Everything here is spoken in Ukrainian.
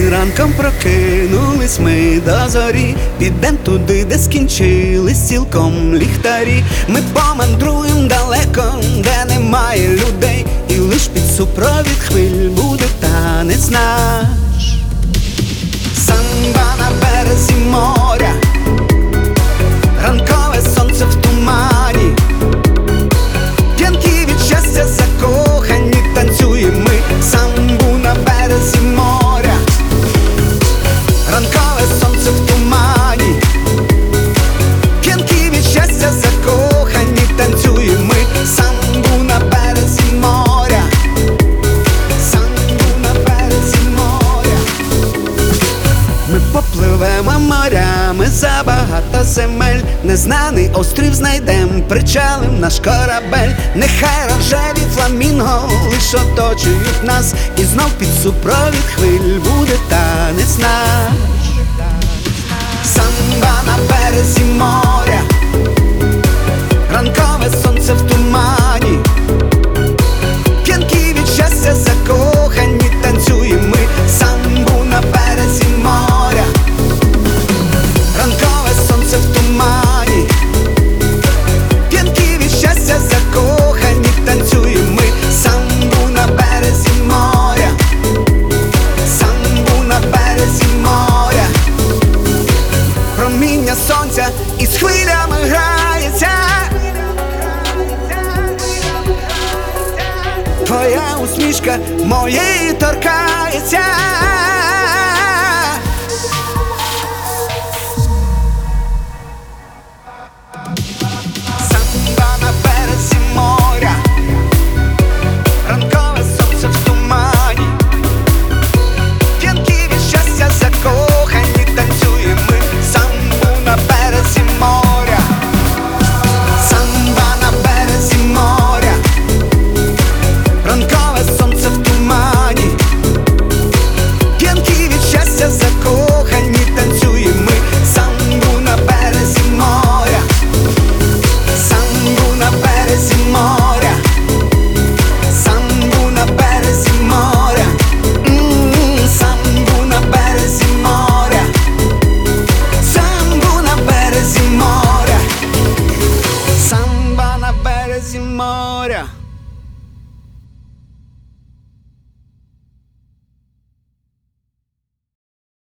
Ранком прокинулись ми до зорі, підем туди, де скінчились цілком ліхтарі. Ми помандруєм далеко, де немає людей, і лиш під супровід хвиль буде танець наш. Самба на березі моря, ранкове сонце в тумані, п'янкі від щастя закохані, танцюємо ми самбу на березі моря. Ранкове сонце в тумані, п'янкі від щастя закохані, танцюємо ми самбу на березі моря. Самбу на березі моря. Ми попливемо морями за багато земель, незнаний острів знайдем, причалим наш корабель. Нехай рожеві фламінго лиш оточують нас, і знов під супровід хвиль буде танець наш. Самба на березі моря, ранкове сонце в тумані, п'янкі від щастя закохані, танцюємо ми самбу на березі моря. Ранкове сонце в тумані, п'янкі від щастя закохані, танцюємо ми самбу на березі моря. Самбу на березі моря. Проміння сонця із хвилями грається, твоя усмішка моєї торкається.